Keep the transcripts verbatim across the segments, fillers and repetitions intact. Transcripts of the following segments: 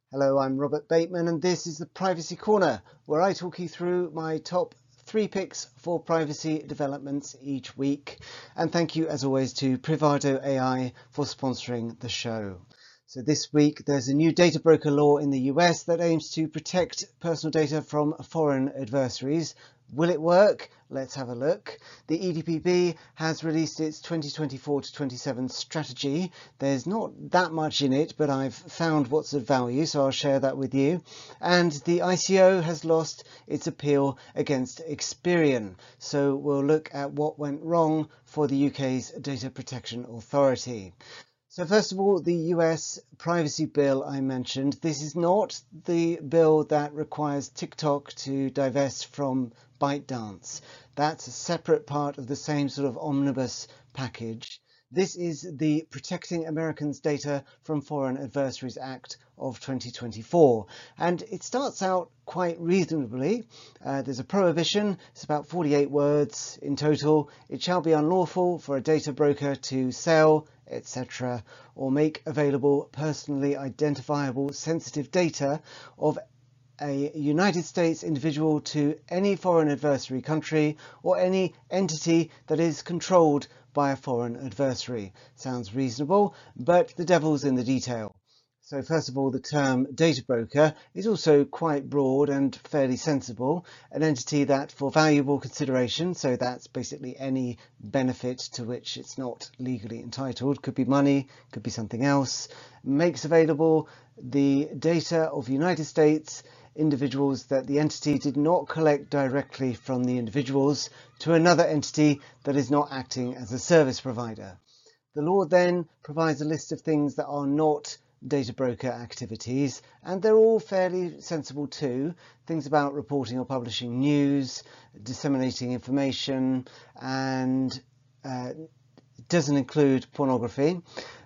Hello, I'm Robert Bateman and this is the Privacy Corner, where I talk you through my top three picks for privacy developments each week. And thank you as always to Privado A I for sponsoring the show. So this week there's a new data broker law in the U S that aims to protect personal data from foreign adversaries. Will it work? Let's have a look. The E D P B has released its twenty twenty-four to twenty-seven strategy. There's not that much in it, but I've found what's of value, so I'll share that with you. And the I C O has lost its appeal against Experian. So we'll look at what went wrong for the U K's Data Protection Authority. So first of all, the U S privacy bill I mentioned. This is not the bill that requires TikTok to divest from ByteDance. That's a separate part of the same sort of omnibus package. This is the Protecting Americans' Data from Foreign Adversaries Act of twenty twenty-four, and it starts out quite reasonably. Uh, there's a prohibition. It's about forty-eight words in total. It shall be unlawful for a data broker to sell, et cetera, or make available personally identifiable sensitive data of a United States individual to any foreign adversary country or any entity that is controlled by a foreign adversary. Sounds reasonable, but the devil's in the detail. So first of all, the term data broker is also quite broad and fairly sensible. An entity that for valuable consideration, so that's basically any benefit to which it's not legally entitled, could be money, could be something else, makes available the data of United States individuals that the entity did not collect directly from the individuals to another entity that is not acting as a service provider. The law then provides a list of things that are not data broker activities, and they're all fairly sensible too. Things about reporting or publishing news, disseminating information, and uh, it doesn't include pornography,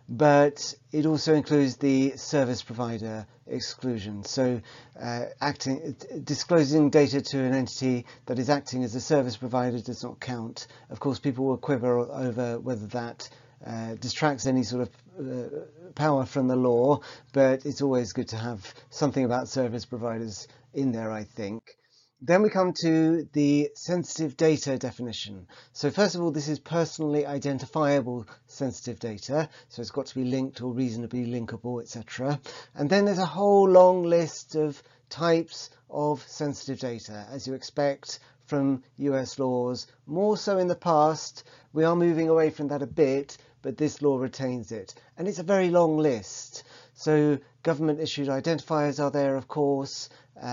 but it also includes the service provider exclusion. So uh, acting, disclosing data to an entity that is acting as a service provider does not count. Of course, people will quiver over whether that uh, distracts any sort of uh, power from the law, but it's always good to have something about service providers in there, I think. Then we come to the sensitive data definition. So first of all, this is personally identifiable sensitive data. So it's got to be linked or reasonably linkable, et cetera. And then there's a whole long list of types of sensitive data, as you expect from U S laws. More so in the past. We are moving away from that a bit, but this law retains it. And it's a very long list. So government issued identifiers are there, of course,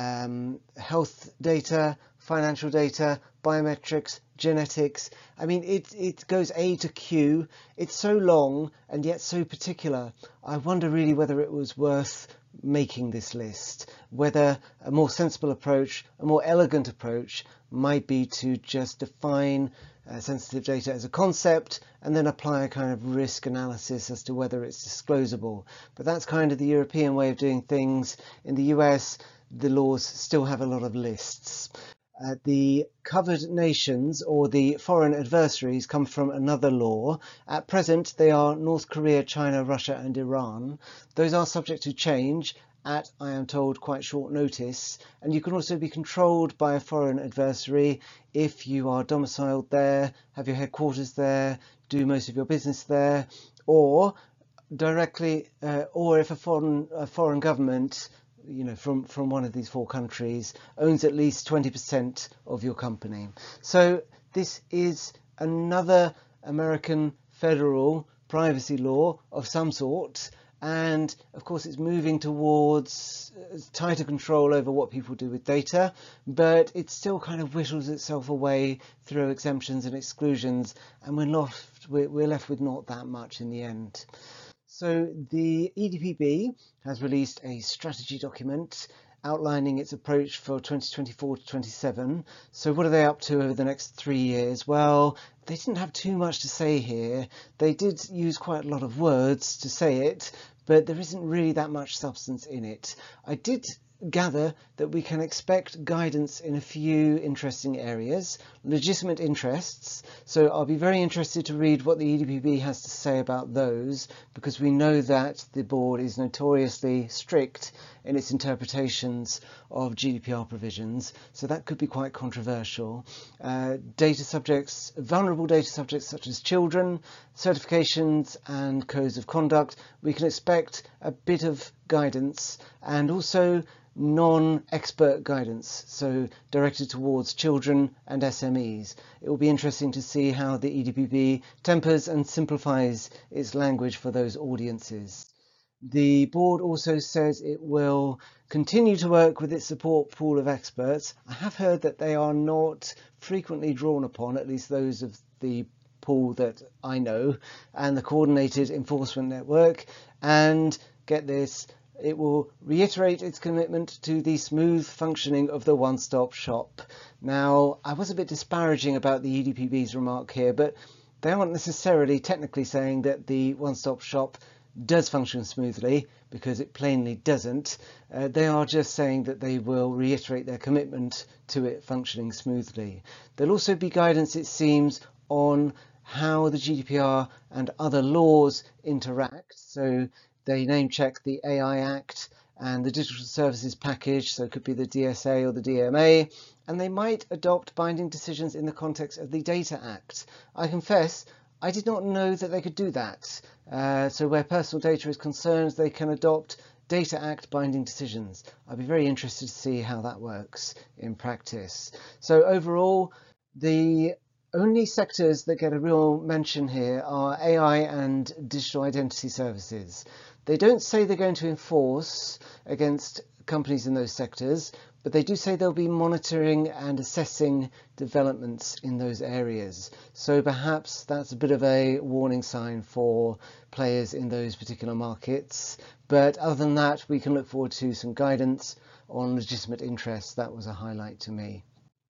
um, health data, financial data, biometrics, genetics. I mean, it, it goes A to Q. It's so long and yet so particular. I wonder really whether it was worth making this list, whether a more sensible approach, a more elegant approach might be to just define uh, sensitive data as a concept and then apply a kind of risk analysis as to whether it's disclosable. But that's kind of the European way of doing things. In the U S, the laws still have a lot of lists. Uh, the covered nations or the foreign adversaries come from another law. At present, they are North Korea, China, Russia and Iran. Those are subject to change at, I am told, quite short notice. And you can also be controlled by a foreign adversary if you are domiciled there, have your headquarters there, do most of your business there, or directly, uh, or if a foreign, a foreign government you know, from, from one of these four countries owns at least twenty percent of your company. So this is another American federal privacy law of some sort. And of course, it's moving towards tighter control over what people do with data, but it still kind of whittles itself away through exemptions and exclusions. And we're, not, we're left with not that much in the end. So the E D P B has released a strategy document outlining its approach for twenty twenty-four to twenty-seven. So what are they up to over the next three years? Well, they didn't have too much to say here. They did use quite a lot of words to say it, but there isn't really that much substance in it. I did gather that we can expect guidance in a few interesting areas. Legitimate interests, so I'll be very interested to read what the E D P B has to say about those, because we know that the board is notoriously strict in its interpretations of G D P R provisions, so that could be quite controversial. Uh, data subjects, vulnerable data subjects such as children, certifications and codes of conduct, we can expect a bit of guidance, and also non-expert guidance, so directed towards children and S M Es. It will be interesting to see how the E D P B tempers and simplifies its language for those audiences. The board also says it will continue to work with its support pool of experts. I have heard that they are not frequently drawn upon, at least those of the pool that I know, and the coordinated enforcement network. And get this, it will reiterate its commitment to the smooth functioning of the one-stop shop. Now, I was a bit disparaging about the E D P B's remark here, but they aren't necessarily technically saying that the one-stop shop does function smoothly, because it plainly doesn't. Uh, they are just saying that they will reiterate their commitment to it functioning smoothly. There'll also be guidance, it seems, on how the G D P R and other laws interact. So they name check the A I Act and the Digital Services Package, so it could be the D S A or the D M A, and they might adopt binding decisions in the context of the Data Act. I confess, I did not know that they could do that. Uh, so where personal data is concerned, they can adopt Data Act binding decisions. I'd be very interested to see how that works in practice. So overall, the only sectors that get a real mention here are A I and digital identity services. They don't say they're going to enforce against companies in those sectors, but they do say they'll be monitoring and assessing developments in those areas. So perhaps that's a bit of a warning sign for players in those particular markets. But other than that, we can look forward to some guidance on legitimate interests. That was a highlight to me.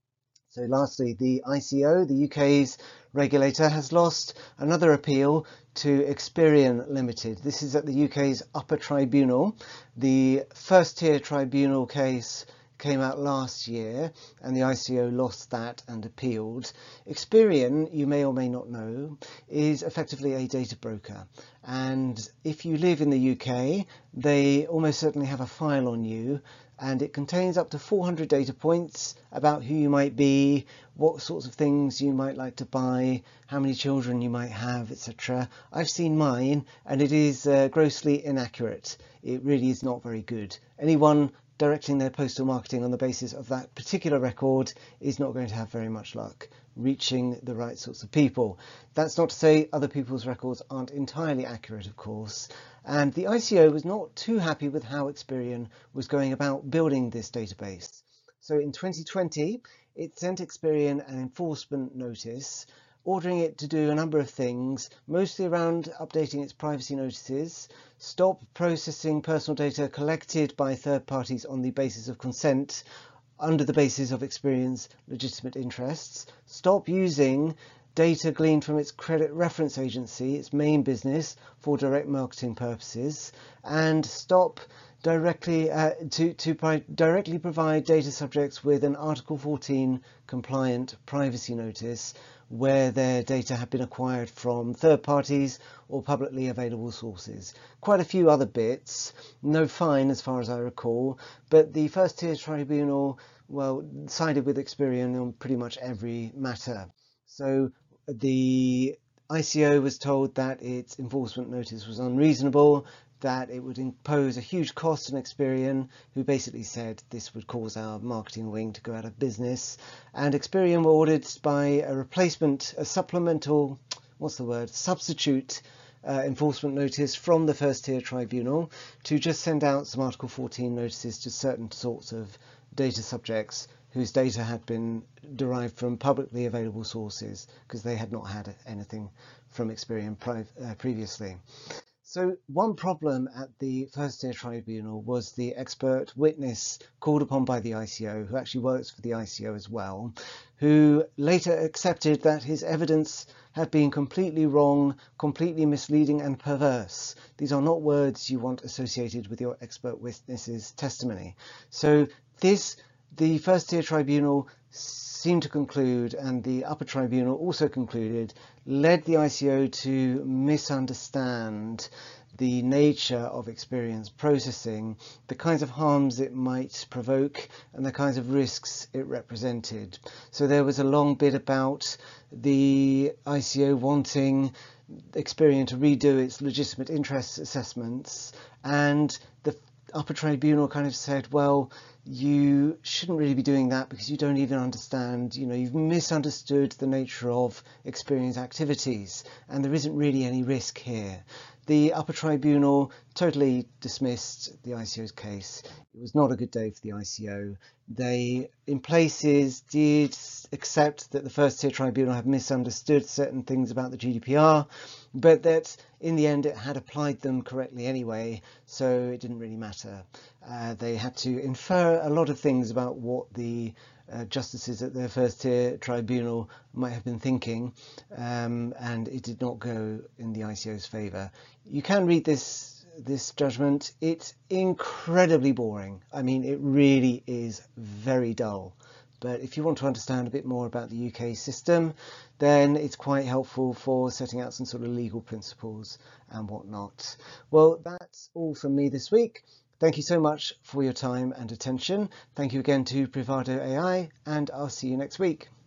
So lastly, the I C O, the U K's regulator, has lost another appeal to Experian Limited. This is at the U K's upper tribunal. The first tier tribunal case came out last year, and the I C O lost that and appealed. Experian, you may or may not know, is effectively a data broker, and if you live in the U K, they almost certainly have a file on you, and it contains up to four hundred data points about who you might be, what sorts of things you might like to buy, how many children you might have, et cetera. I've seen mine, and it is uh, grossly inaccurate. It really is not very good. Anyone directing their postal marketing on the basis of that particular record is not going to have very much luck reaching the right sorts of people. That's not to say other people's records aren't entirely accurate, of course. And the I C O was not too happy with how Experian was going about building this database. So in twenty twenty, it sent Experian an enforcement notice ordering it to do a number of things, mostly around updating its privacy notices, stop processing personal data collected by third parties on the basis of consent under the basis of Experian's legitimate interests, stop using data gleaned from its credit reference agency, its main business, for direct marketing purposes, and stop directly uh, to, to pri directly provide data subjects with an Article fourteen compliant privacy notice where their data have been acquired from third parties or publicly available sources. Quite a few other bits, no fine as far as I recall, but the first tier tribunal, well, sided with Experian on pretty much every matter. So the I C O was told that its enforcement notice was unreasonable, that it would impose a huge cost on Experian, who basically said this would cause our marketing wing to go out of business. And Experian were ordered by a replacement, a supplemental, what's the word, substitute uh, enforcement notice from the first tier tribunal to just send out some Article fourteen notices to certain sorts of data subjects whose data had been derived from publicly available sources, because they had not had anything from Experian uh, previously. So one problem at the first tier tribunal was the expert witness called upon by the I C O, who actually works for the I C O as well, who later accepted that his evidence had been completely wrong, completely misleading and perverse. These are not words you want associated with your expert witness's testimony. So this, the first tier tribunal seemed to conclude, and the upper tribunal also concluded, led the I C O to misunderstand the nature of experience processing, the kinds of harms it might provoke, and the kinds of risks it represented. So there was a long bit about the I C O wanting Experian to redo its legitimate interest assessments, and the upper tribunal kind of said, well, you shouldn't really be doing that because you don't even understand, you know, you've misunderstood the nature of Experian's activities, and there isn't really any risk here. The upper tribunal totally dismissed the I C O's case. It was not a good day for the I C O. They, in places, did accept that the first tier tribunal had misunderstood certain things about the G D P R, but that in the end it had applied them correctly anyway, so it didn't really matter. Uh, they had to infer a lot of things about what the uh, justices at the first tier tribunal might have been thinking, um, and it did not go in the I C O's favour. You can read this this judgment. It's incredibly boring. I mean, it really is very dull. But if you want to understand a bit more about the U K system, then it's quite helpful for setting out some sort of legal principles and whatnot. Well, that's all from me this week. Thank you so much for your time and attention. Thank you again to Privado A I, and I'll see you next week.